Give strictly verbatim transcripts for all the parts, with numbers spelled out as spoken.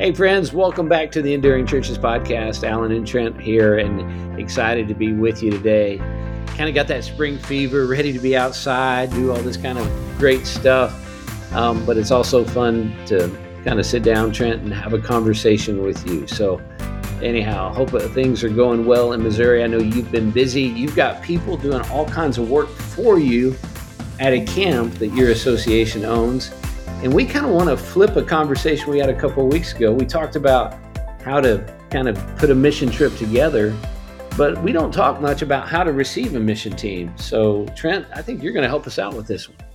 Hey, friends, welcome back to the Enduring Churches podcast. Alan and Trent here, and excited to be with you today. Kind of got that spring fever, ready to be outside, do all this kind of great stuff. Um, but it's also fun to kind of sit down, Trent, and have a conversation with you. So anyhow, hope that things are going well in Missouri. I know you've been busy. You've got people doing all kinds of work for you at a camp that your association owns. And we kind of want to flip a conversation we had a couple of weeks ago. We talked about how to kind of put a mission trip together, but we don't talk much about how to receive a mission team. So Trent, I think you're going to help us out with this one.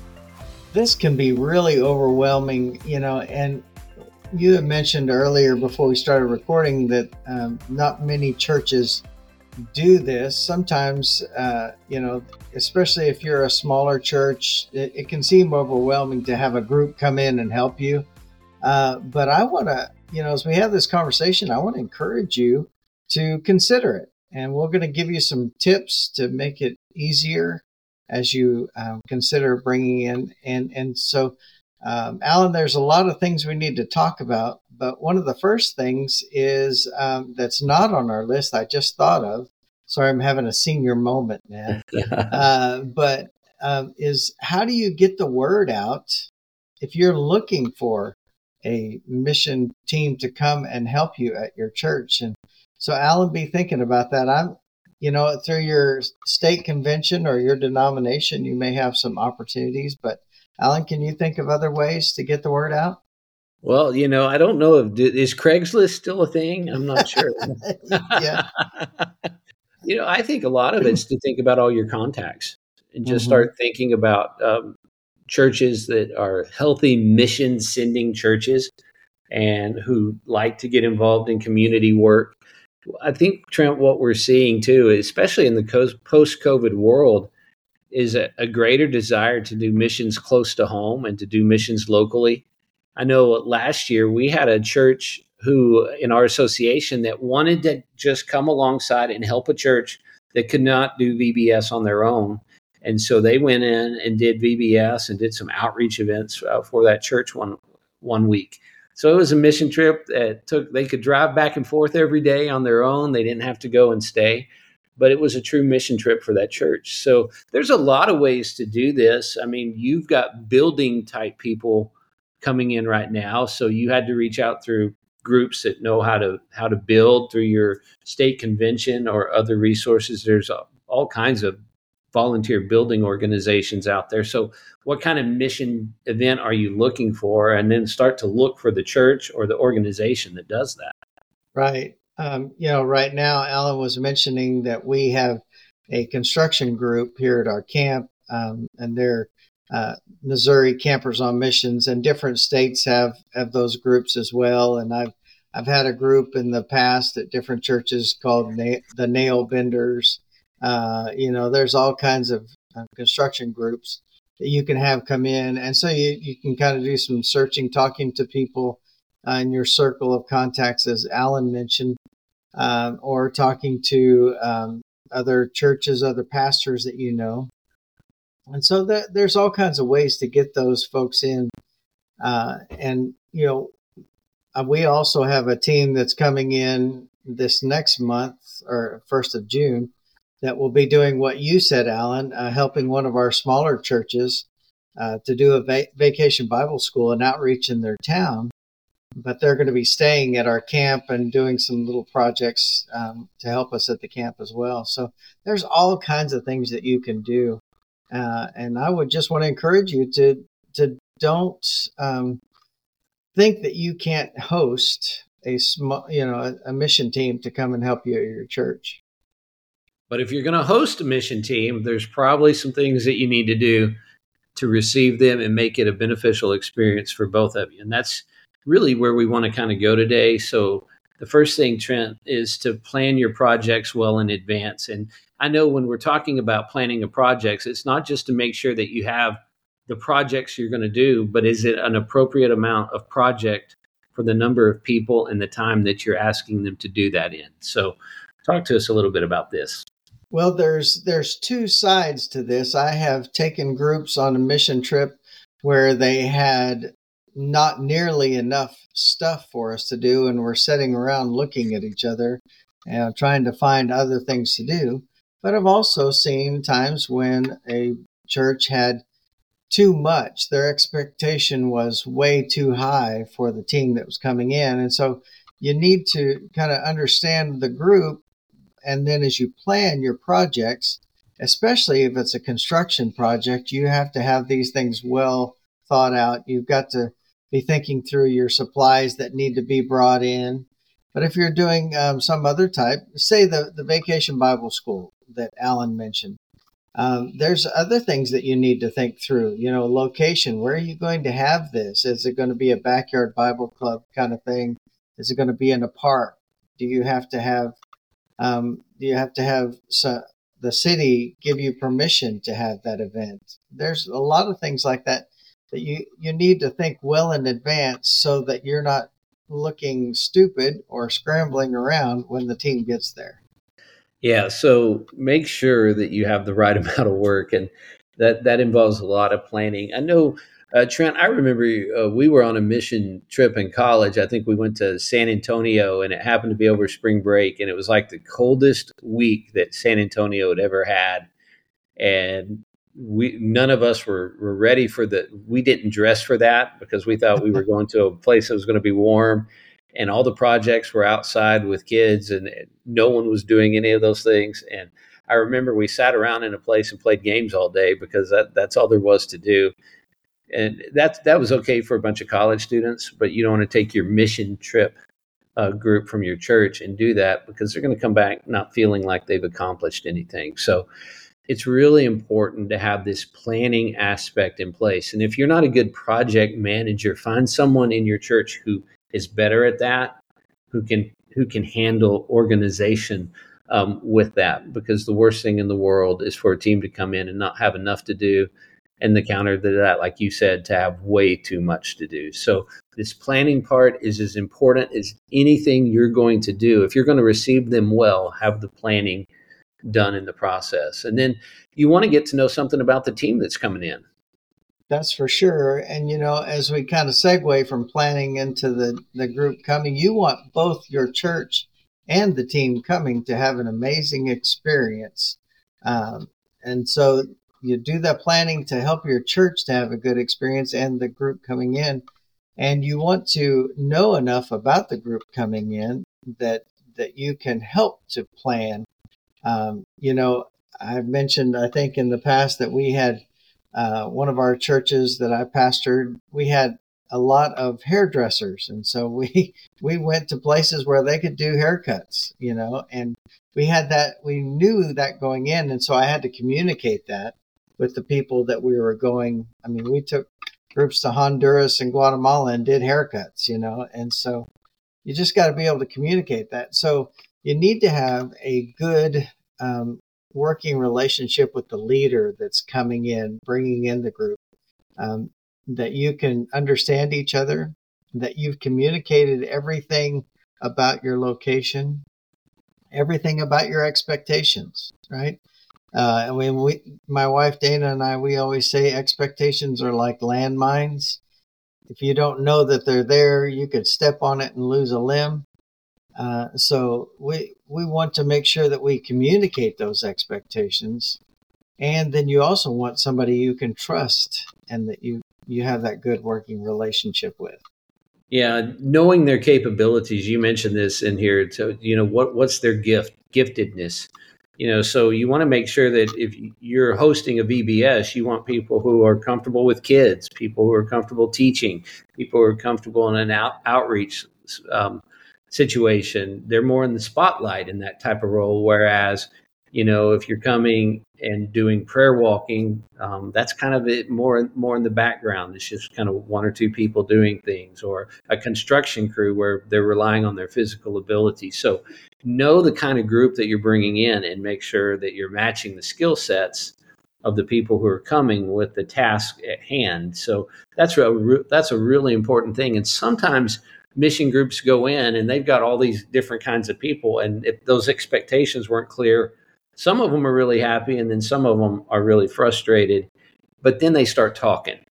This can be really overwhelming, you know, and you had mentioned earlier before we started recording that um, not many churches do this. Sometimes, uh, you know, especially if you're a smaller church, it, it can seem overwhelming to have a group come in and help you. Uh, but I want to, you know, as we have this conversation, I want to encourage you to consider it. And we're going to give you some tips to make it easier as you um, consider bringing in. And, and so, um, Alan, there's a lot of things we need to talk about. But one of the first things is um, that's not on our list, I just thought of. Sorry, I'm having a senior moment, man. uh, but um, is how do you get the word out if you're looking for a mission team to come and help you at your church? And so, Alan, be thinking about that. I'm, you know, through your state convention or your denomination, you may have some opportunities. But Alan, can you think of other ways to get the word out? Well, you know, I don't know if is Craigslist still a thing? I'm not sure. Yeah. You know, I think a lot of it's to think about all your contacts and just Mm-hmm. start thinking about um, churches that are healthy mission sending churches and who like to get involved in community work. I think, Trent, what we're seeing too, especially in the post-COVID world, is a, a greater desire to do missions close to home and to do missions locally. I know last year we had a church who in our association that wanted to just come alongside and help a church that could not do V B S on their own. And so they went in and did V B S and did some outreach events uh, for that church one one week. So it was a mission trip that took, they could drive back and forth every day on their own. They didn't have to go and stay, but it was a true mission trip for that church. So there's a lot of ways to do this. I mean, you've got building type people coming in right now. So you had to reach out through groups that know how to how to build through your state convention or other resources. There's all kinds of volunteer building organizations out there. So what kind of mission event are you looking for? And then start to look for the church or the organization that does that. Right. Um, you know, right now, Alan was mentioning that we have a construction group here at our camp, um, and they're uh, Missouri Campers on Missions, and different states have, have those groups as well. And I've I've had a group in the past at different churches called Na- the Nail Benders. Uh, you know, there's all kinds of uh, construction groups that you can have come in, and so you you can kind of do some searching, talking to people uh, in your circle of contacts, as Alan mentioned, um, or talking to um, other churches, other pastors that you know. And so that, there's all kinds of ways to get those folks in. Uh, and, you know, uh, we also have a team that's coming in this next month or first of June that will be doing what you said, Alan, uh, helping one of our smaller churches uh, to do a va- vacation Bible school and outreach in their town. But they're going to be staying at our camp and doing some little projects um, to help us at the camp as well. So there's all kinds of things that you can do. Uh, and I would just want to encourage you to to don't um, think that you can't host a small, you know, a, a mission team to come and help you at your church. But if you're going to host a mission team, there's probably some things that you need to do to receive them and make it a beneficial experience for both of you. And that's really where we want to kind of go today. So the first thing, Trent, is to plan your projects well in advance. And I know when we're talking about planning a project, it's not just to make sure that you have the projects you're going to do, but is it an appropriate amount of project for the number of people and the time that you're asking them to do that in? So talk to us a little bit about this. Well, there's there's two sides to this. I have taken groups on a mission trip where they had not nearly enough stuff for us to do, and we're sitting around looking at each other and trying to find other things to do. But I've also seen times when a church had too much. Their expectation was way too high for the team that was coming in. And so you need to kind of understand the group. And then as you plan your projects, especially if it's a construction project, you have to have these things well thought out. You've got to be thinking through your supplies that need to be brought in. But if you're doing um, some other type, say the, the vacation Bible school that Alan mentioned, um, there's other things that you need to think through. You know, location. Where are you going to have this? Is it going to be a backyard Bible club kind of thing? Is it going to be in a park? Do you have to have um, do you have to have so, the city give you permission to have that event? There's a lot of things like that that you you need to think well in advance so that you're not looking stupid or scrambling around when the team gets there. Yeah, so make sure that you have the right amount of work, and that that involves a lot of planning. I know, uh, Trent. I remember uh, we were on a mission trip in college. I think we went to San Antonio, and it happened to be over spring break, and it was like the coldest week that San Antonio had ever had, and we none of us were, were ready for the we didn't dress for that because we thought we were going to a place that was going to be warm, and all the projects were outside with kids, and no one was doing any of those things. And I remember we sat around in a place and played games all day because that, that's all there was to do. And that that was okay for a bunch of college students, but you don't want to take your mission trip uh, group from your church and do that because they're going to come back not feeling like they've accomplished anything. So it's really important to have this planning aspect in place. And if you're not a good project manager, find someone in your church who is better at that, who can who can handle organization um, with that. Because the worst thing in the world is for a team to come in and not have enough to do, and the counter to that, like you said, to have way too much to do. So this planning part is as important as anything you're going to do. If you're going to receive them well, have the planning done in the process. And then you want to get to know something about the team that's coming in. That's for sure. And, you know, as we kind of segue from planning into the, the group coming, you want both your church and the team coming to have an amazing experience. Um, and so you do that planning to help your church to have a good experience and the group coming in. And you want to know enough about the group coming in that that you can help to plan. Um, you know, I've mentioned, I think in the past that we had uh, one of our churches that I pastored, we had a lot of hairdressers. And so we, we went to places where they could do haircuts, you know, and we had that, we knew that going in. And so I had to communicate that with the people that we were going. I mean, we took groups to Honduras and Guatemala and did haircuts, you know, and so you just got to be able to communicate that. So you need to have a good um, working relationship with the leader that's coming in, bringing in the group, um, that you can understand each other, that you've communicated everything about your location, everything about your expectations, right? Uh, I mean, we, my wife Dana and I, we always say expectations are like landmines. If you don't know that they're there, you could step on it and lose a limb. Uh, so we we want to make sure that we communicate those expectations, and then you also want somebody you can trust and that you you have that good working relationship with. Yeah, knowing their capabilities. You mentioned this in here. So you know what what's their gift giftedness. You know, so you want to make sure that if you're hosting a V B S, you want people who are comfortable with kids, people who are comfortable teaching, people who are comfortable in an out, outreach um, situation. They're more in the spotlight in that type of role. Whereas, you know, if you're coming and doing prayer walking, um, that's kind of it more more in the background. It's just kind of one or two people doing things, or a construction crew where they're relying on their physical ability. So know the kind of group that you're bringing in and make sure that you're matching the skill sets of the people who are coming with the task at hand. So that's a that's a really important thing. And sometimes mission groups go in and they've got all these different kinds of people, and if those expectations weren't clear, some of them are really happy and then some of them are really frustrated, but then they start talking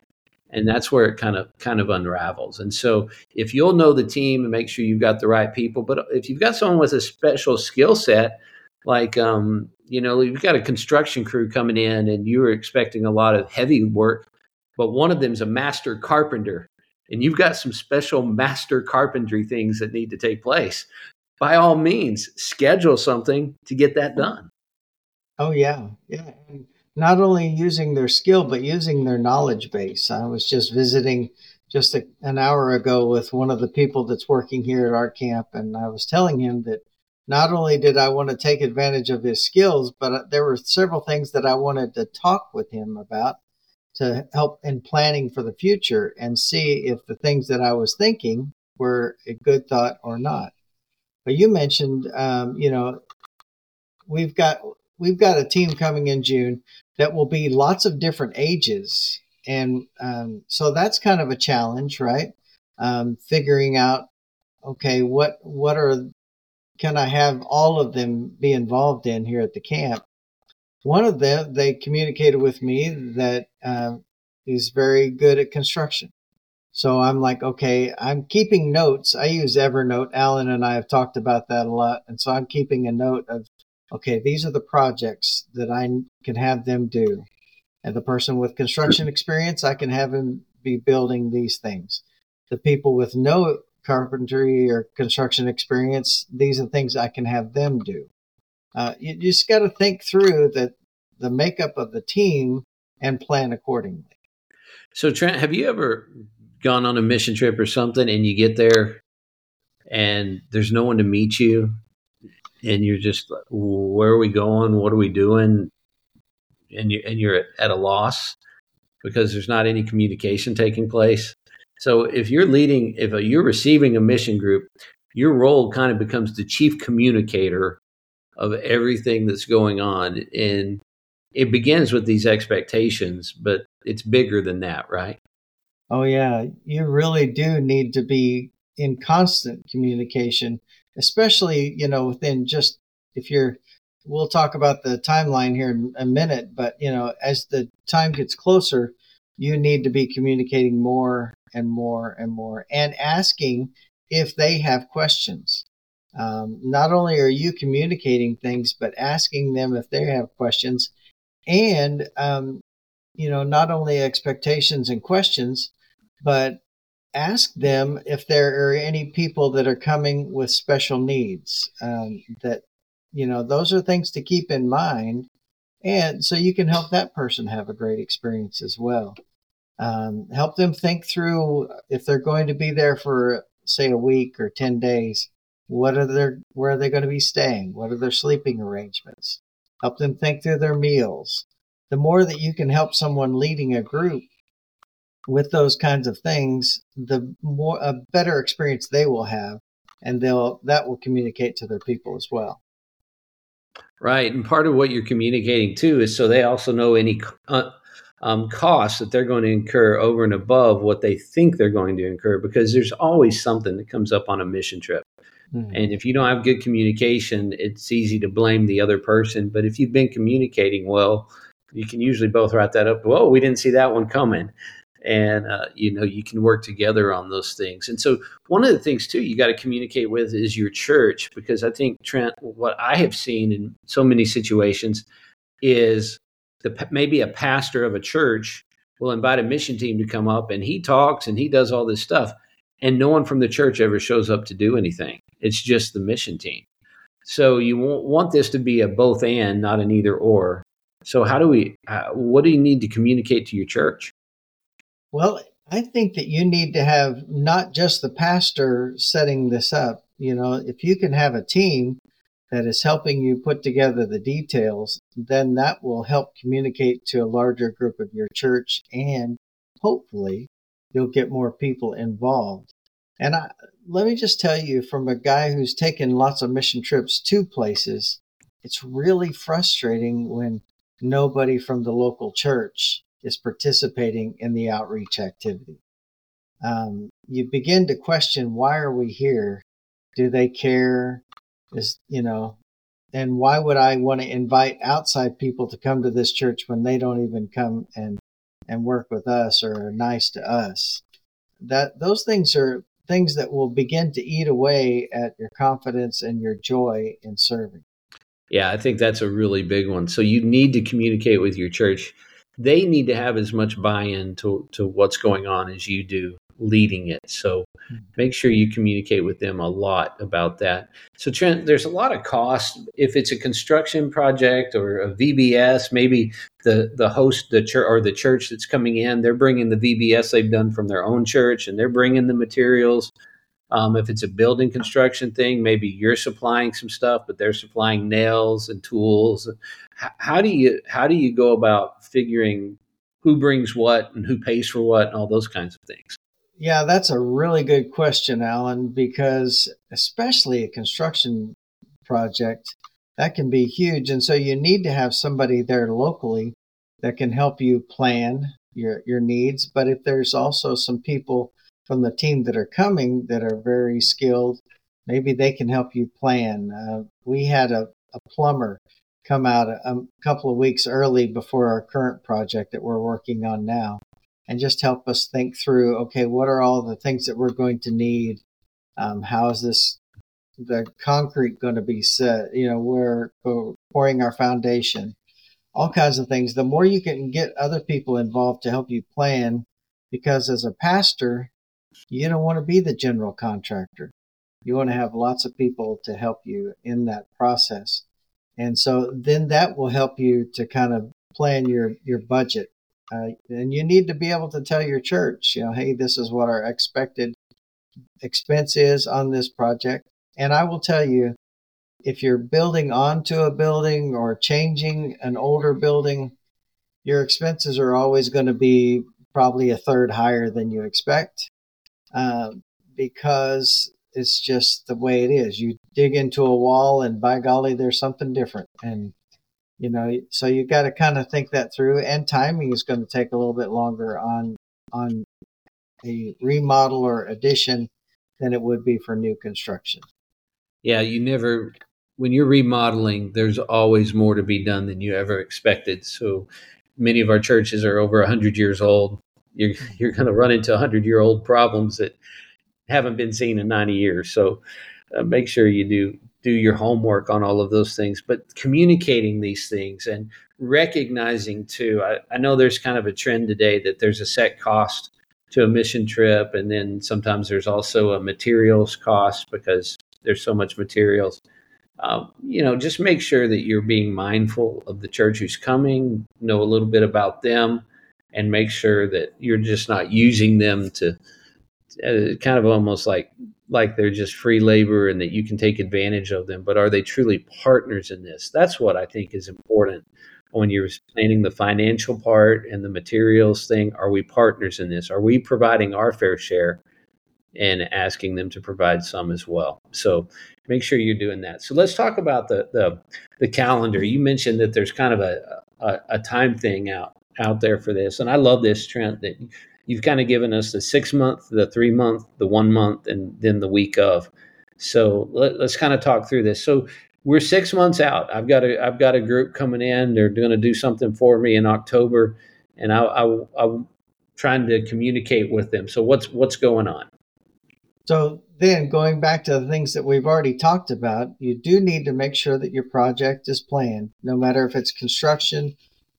And that's where it kind of kind of unravels. And so if you'll know the team and make sure you've got the right people, but if you've got someone with a special skill set, like um, you know, you've got a construction crew coming in and you're expecting a lot of heavy work, but one of them's a master carpenter, and you've got some special master carpentry things that need to take place. By all means, schedule something to get that done. Oh yeah, yeah. And not only using their skill, but using their knowledge base. I was just visiting just a, an hour ago with one of the people that's working here at our camp, and I was telling him that not only did I want to take advantage of his skills, but uh, there were several things that I wanted to talk with him about to help in planning for the future and see if the things that I was thinking were a good thought or not. But you mentioned, um, you know, we've got we've got a team coming in June that will be lots of different ages, and um, so that's kind of a challenge, right? Um, figuring out, okay, what what are can I have all of them be involved in here at the camp? One of them, they communicated with me that uh, he's very good at construction. So I'm like, okay, I'm keeping notes. I use Evernote. Alan and I have talked about that a lot. And so I'm keeping a note of, okay, these are the projects that I can have them do. And the person with construction experience, I can have him be building these things. The people with no carpentry or construction experience, these are things I can have them do. Uh, you just got to think through that the makeup of the team and plan accordingly. So, Trent, have you ever gone on a mission trip or something and you get there and there's no one to meet you and you're just like, where are we going? What are we doing? And you and you're at a loss because there's not any communication taking place. So if you're leading, if you're receiving a mission group, your role kind of becomes the chief communicator of everything that's going on. And it begins with these expectations, but it's bigger than that, right? Oh, yeah. You really do need to be in constant communication, especially, you know, within just if you're, we'll talk about the timeline here in a minute, but, you know, as the time gets closer, you need to be communicating more and more and more and asking if they have questions. Um, not only are you communicating things, but asking them if they have questions and, um, you know, not only expectations and questions, but ask them if there are any people that are coming with special needs. Um, that, you know, those are things to keep in mind. And so you can help that person have a great experience as well. Um, help them think through if they're going to be there for, say, a week or ten days. What are their, where are they going to be staying? What are their sleeping arrangements? Help them think through their meals. The more that you can help someone leading a group with those kinds of things, the more a better experience they will have, and they'll that will communicate to their people as well. Right. And part of what you're communicating too is so they also know any uh, um, costs that they're going to incur over and above what they think they're going to incur, because there's always something that comes up on a mission trip. Mm-hmm. And if you don't have good communication, it's easy to blame the other person. But if you've been communicating well, you can usually both write that up. Whoa, we didn't see that one coming. And, uh, you know, you can work together on those things. And so one of the things, too, you got to communicate with is your church, because I think, Trent, what I have seen in so many situations is the, maybe a pastor of a church will invite a mission team to come up and he talks and he does all this stuff. And no one from the church ever shows up to do anything. It's just the mission team. So you won't want this to be a both and, not an either or. So how do we, uh, what do you need to communicate to your church? Well, I think that you need to have not just the pastor setting this up. You know, if you can have a team that is helping you put together the details, then that will help communicate to a larger group of your church, and hopefully you'll get more people involved. And I, let me just tell you, from a guy who's taken lots of mission trips to places, it's really frustrating when nobody from the local church is participating in the outreach activity. Um, you begin to question, why are we here? Do they care? Is, you know, and why would I want to invite outside people to come to this church when they don't even come and and work with us or are nice to us. That those things are things that will begin to eat away at your confidence and your joy in serving. Yeah, I think that's a really big one. So you need to communicate with your church. They need to have as much buy-in to, to what's going on as you do leading it. So make sure you communicate with them a lot about that. So Trent, there's a lot of cost if it's a construction project or a V B S. Maybe the the host, the church or the church that's coming in, they're bringing the V B S they've done from their own church, and they're bringing the materials. Um, if it's a building construction thing, maybe you're supplying some stuff, but they're supplying nails and tools. How, how do you how do you go about figuring who brings what and who pays for what and all those kinds of things? Yeah, that's a really good question, Alan, because especially a construction project, that can be huge. And so you need to have somebody there locally that can help you plan your, your needs. But if there's also some people from the team that are coming that are very skilled, maybe they can help you plan. Uh, we had a, a plumber come out a, a couple of weeks early before our current project that we're working on now and just help us think through, okay, what are all the things that we're going to need? Um, how is this, the concrete going to be set? You know, we're pouring our foundation, all kinds of things. The more you can get other people involved to help you plan, because as a pastor, you don't want to be the general contractor. You want to have lots of people to help you in that process. And so then that will help you to kind of plan your, your budget. Uh, and you need to be able to tell your church, you know, hey, this is what our expected expense is on this project. And I will tell you, if you're building onto a building or changing an older building, your expenses are always going to be probably a third higher than you expect, uh, because it's just the way it is. You dig into a wall and by golly, there's something different. And you know, so you got to kind of think that through, and timing is going to take a little bit longer on on a remodel or addition than it would be for new construction. Yeah, you never, when you're remodeling, there's always more to be done than you ever expected. So many of our churches are over one hundred years old. You're, you're going to run into one hundred year old problems that haven't been seen in ninety years. So uh, make sure you do do your homework on all of those things, but communicating these things and recognizing too, I, I know there's kind of a trend today that there's a set cost to a mission trip. And then sometimes there's also a materials cost because there's so much materials. Um, you know, just make sure that you're being mindful of the church who's coming, know a little bit about them, and make sure that you're just not using them to uh, kind of almost like like they're just free labor and that you can take advantage of them. But are they truly partners in this? That's what I think is important when you're planning the financial part and the materials thing. Are we partners in this? Are we providing our fair share and asking them to provide some as well? So make sure you're doing that. So let's talk about the the, the calendar. You mentioned that there's kind of a, a, a time thing out out there for this. And I love this, Trent, that you've kind of given us the six month, the three month, the one month, and then the week of. So let, let's kind of talk through this. So we're six months out. I've got a I've got a group coming in. They're going to do something for me in October, and I, I, I'm trying to communicate with them. So what's what's going on? So then going back to the things that we've already talked about, you do need to make sure that your project is planned, no matter if it's construction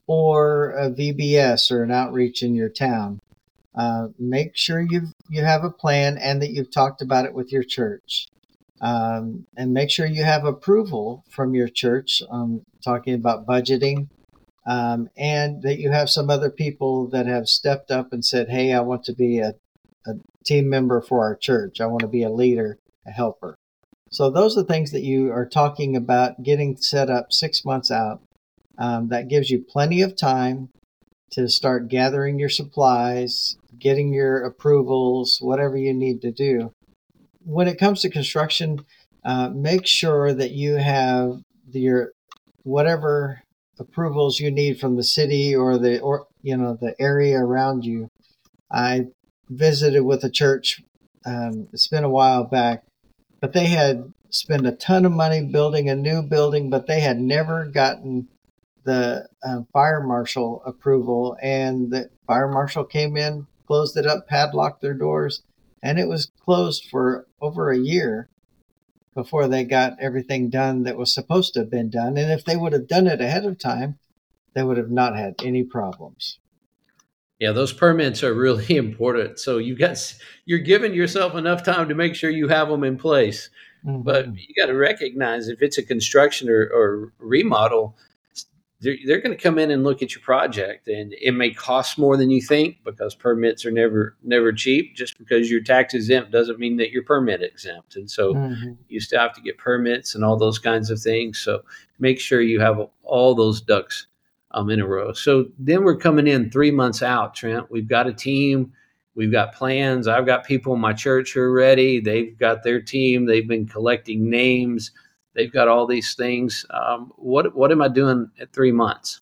or a V B S or an outreach in your town. Uh, make sure you you have a plan and that you've talked about it with your church. Um, and make sure you have approval from your church, um, talking about budgeting, um, and that you have some other people that have stepped up and said, hey, I want to be a, a team member for our church. I want to be a leader, a helper. So those are things that you are talking about getting set up six months out. Um, that gives you plenty of time to start gathering your supplies, getting your approvals, whatever you need to do. When it comes to construction, uh, make sure that you have your whatever approvals you need from the city or the or you know the area around you. I visited with a church. Um, it's been a while back, but they had spent a ton of money building a new building, but they had never gotten the uh, fire marshal approval, and the fire marshal came in, closed it up, padlocked their doors, and it was closed for over a year before they got everything done that was supposed to have been done. And if they would have done it ahead of time, they would have not had any problems. Yeah, those permits are really important. So you got you're giving yourself enough time to make sure you have them in place. But Mm-hmm. you got to recognize if it's a construction or, or remodel, they're, they're going to come in and look at your project, and it may cost more than you think because permits are never never cheap. Just because you're tax exempt doesn't mean that you're permit exempt, and so Mm-hmm. you still have to get permits and all those kinds of things. So make sure you have all those ducks um, in a row. So then we're coming in three months out, Trent. We've got a team. We've got plans. I've got people in my church who are ready. They've got their team. They've been collecting names. They've got all these things. Um, what what am I doing at three months?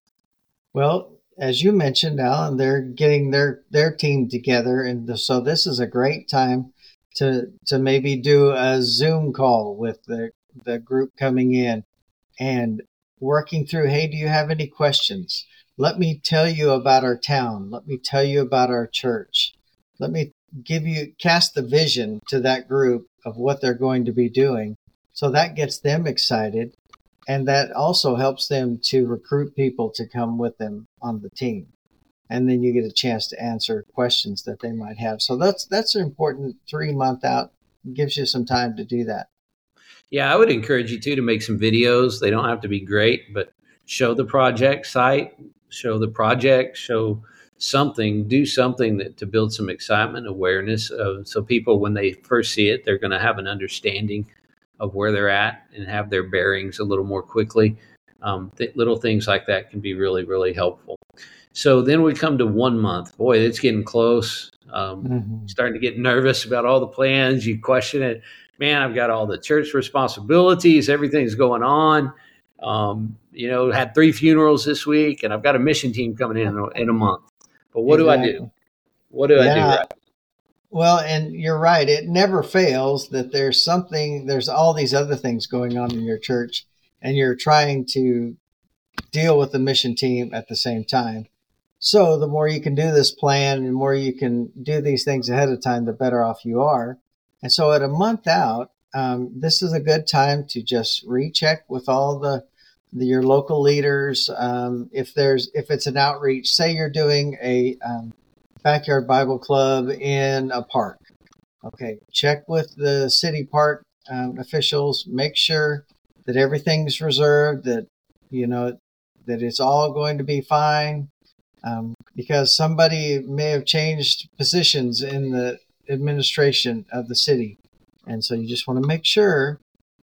Well, as you mentioned, Alan, they're getting their their team together, and the, so this is a great time to to maybe do a Zoom call with the the group coming in and working through. Hey, do you have any questions? Let me tell you about our town. Let me tell you about our church. Let me give you cast the vision to that group of what they're going to be doing. So that gets them excited. And that also helps them to recruit people to come with them on the team. And then you get a chance to answer questions that they might have. So that's that's an important three month out. It gives you some time to do that. Yeah, I would encourage you too to make some videos. They don't have to be great, but show the project site, show the project, show something, do something that to build some excitement, awareness. Uh, so people, when they first see it, they're going to have an understanding of where they're at and have their bearings a little more quickly. Um, th- little things like that can be really, really helpful. So then we come to one month. Boy, it's getting close. Um, Mm-hmm. starting to get nervous about all the plans. You question it. Man, I've got all the church responsibilities. Everything's going on. Um, you know, had three funerals this week, and I've got a mission team coming in in a, in a month. But what do I do? Exactly. What do I do Yeah. right? Well, and you're right. It never fails that there's something, there's all these other things going on in your church, and you're trying to deal with the mission team at the same time. So the more you can do this plan, the more you can do these things ahead of time, the better off you are. And so at a month out, um, this is a good time to just recheck with all the, the your local leaders. Um, if there's if it's an outreach, say you're doing a um, backyard Bible club in a park. Okay, check with the city park um, officials. Make sure that everything's reserved. That you know that it's all going to be fine, um, because somebody may have changed positions in the administration of the city, and so you just want to make sure.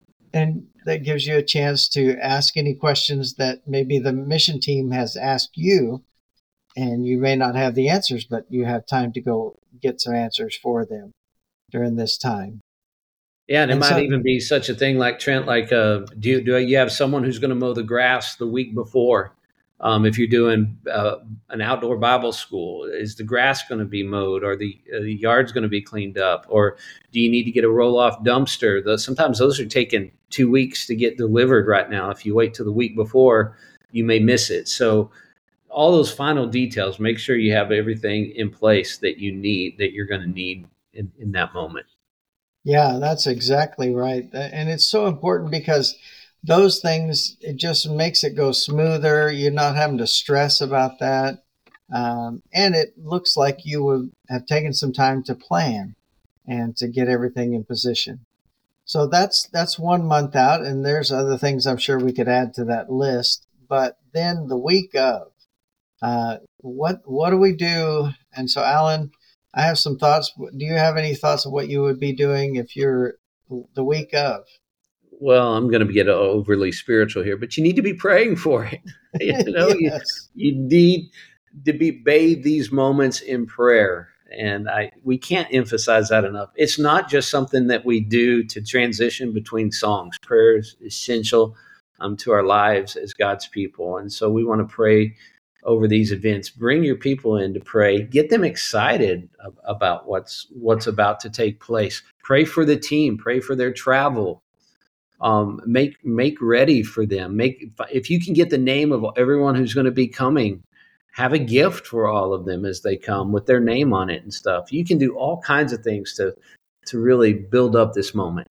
And that gives you a chance to ask any questions that maybe the mission team has asked you, and you may not have the answers, but you have time to go get some answers for them during this time. Yeah, and it And might so, even be such a thing like Trent. Like, uh, do you, do you have someone who's going to mow the grass the week before? Um, if you're doing uh, an outdoor Bible school, is the grass going to be mowed, or the, uh, the yard's going to be cleaned up, or do you need to get a roll off dumpster? The, sometimes those are taking two weeks to get delivered right now. If you wait till the week before, you may miss it. So all those final details, make sure you have everything in place that you need, that you're going to need in, in that moment. yeah, that's exactly right. And it's so important because those things, it just makes it go smoother. You're not having to stress about that. Um, and it looks like you would have taken some time to plan and to get everything in position. So that's that's one month out, and there's other things I'm sure we could add to that list. But then the week of, uh, what what do we do? And so, Alan, I have some thoughts. Do you have any thoughts of what you would be doing if you're the week of? Well, I'm going to get overly spiritual here, but you need to be praying for it. You know, you, Yes. you need to be bathed these moments in prayer. And I, we can't emphasize that enough. It's not just something that we do to transition between songs. Prayer is essential um, to our lives as God's people. And so we want to pray over these events. Bring your people in to pray. Get them excited ab- about what's what's about to take place. Pray for the team. Pray for their travel. Um, make make ready for them. Make if you can get the name of everyone who's going to be coming, have a gift for all of them as they come with their name on it and stuff. You can do all kinds of things to to really build up this moment.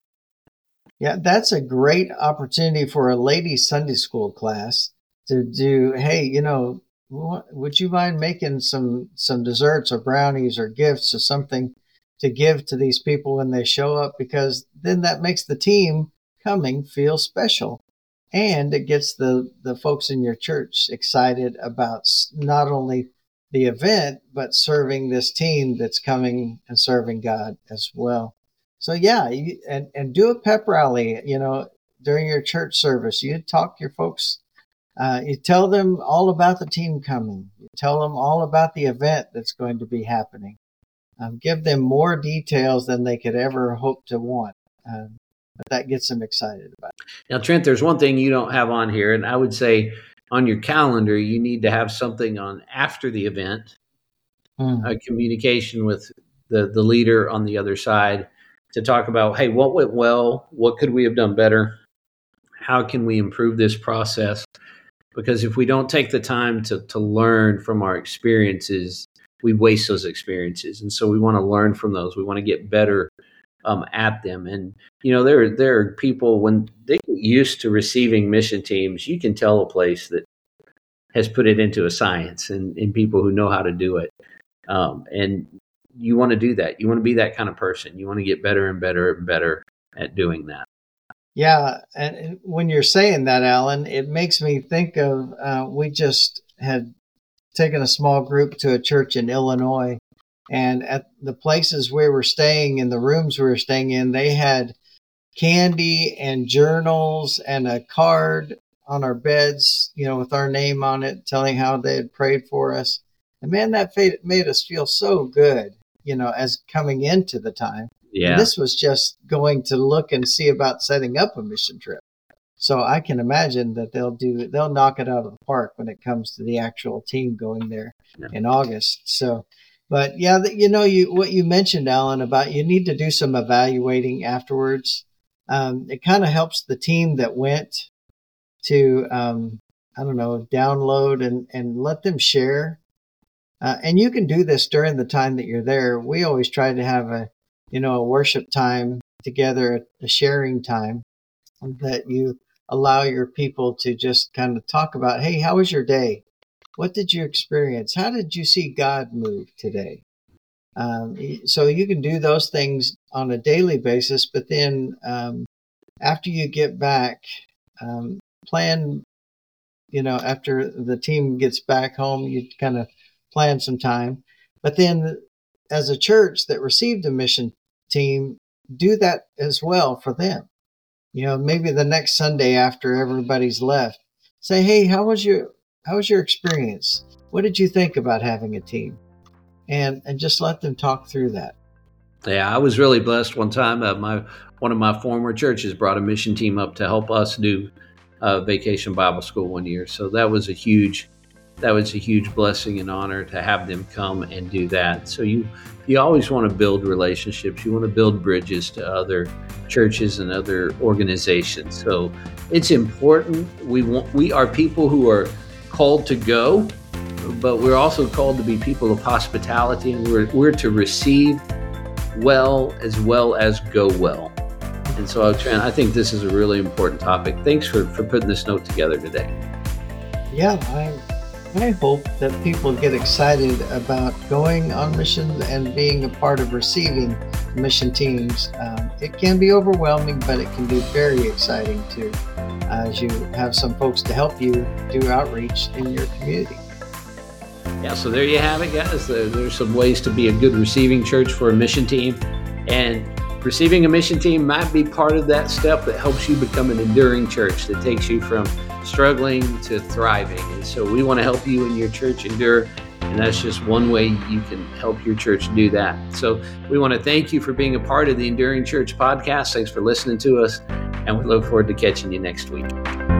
Yeah, that's a great opportunity for a ladies Sunday school class to do. Hey, you know, what, would you mind making some some desserts or brownies or gifts or something to give to these people when they show up? Because then that makes the team coming feel special, and it gets the the folks in your church excited about not only the event but serving this team that's coming and serving God as well. So yeah, you, and and do a pep rally. You know, during your church service, you talk to your folks. Uh, you tell them all about the team coming. You tell them all about the event that's going to be happening. Um, give them more details than they could ever hope to want. Um, but that gets them excited about it. Now, Trent, there's one thing you don't have on here, and I would say on your calendar, you need to have something on after the event, mm. a communication with the, the leader on the other side to talk about, hey, what went well? What could we have done better? How can we improve this process? Because if we don't take the time to, to learn from our experiences, we waste those experiences. And so we want to learn from those. We want to get better um, at them. And, you know, there, there are people, when they get used to receiving mission teams, you can tell a place that has put it into a science and, and people who know how to do it. Um, and you want to do that. You want to be that kind of person. You want to get better and better and better at doing that. Yeah. And when you're saying that, Alan, it makes me think of, uh, we just had taken a small group to a church in Illinois, and at the places we were staying in, the rooms we were staying in, they had candy and journals and a card on our beds, you know, with our name on it, telling how they had prayed for us. And man, that made us feel so good, you know, as coming into the time. Yeah. And this was just going to look and see about setting up a mission trip. So I can imagine that they'll do, they'll knock it out of the park when it comes to the actual team going there yeah. in August. So, but yeah, you know, you, what you mentioned, Alan, about you need to do some evaluating afterwards. Um, it kind of helps the team that went to, um, I don't know, download and, and let them share. Uh, and you can do this during the time that you're there. We always try to have a, you know, a worship time together, a sharing time that you allow your people to just kind of talk about, hey, how was your day? What did you experience? How did you see God move today? Um, so you can do those things on a daily basis, but then um, after you get back, um, plan, you know, after the team gets back home, you kind of plan some time. But then as a church that received a mission team, do that as well for them. You know, maybe the next Sunday after everybody's left, say, hey, how was your how was your experience? What did you think about having a team? And and just let them talk through that. Yeah, I was really blessed one time. Uh, my one of my former churches brought a mission team up to help us do uh, Vacation Bible School one year. So that was a huge that was a huge blessing and honor to have them come and do that. So you you always want to build relationships. You want to build bridges to other churches and other organizations. So it's important. We want we are people who are called to go, but we're also called to be people of hospitality, and we're we're to receive well as well as go well. And so, Trent, I think this is a really important topic. Thanks for, for putting this note together today. Yeah, I I hope that people get excited about going on missions and being a part of receiving mission teams. Um, it can be overwhelming, but it can be very exciting too, as you have some folks to help you do outreach in your community. Yeah, so there you have it, guys. There, there's some ways to be a good receiving church for a mission team. And receiving a mission team might be part of that step that helps you become an enduring church, that takes you from struggling to thriving. And so we want to help you and your church endure. And that's just one way you can help your church do that. So we want to thank you for being a part of the Enduring Church podcast. Thanks for listening to us. And we look forward to catching you next week.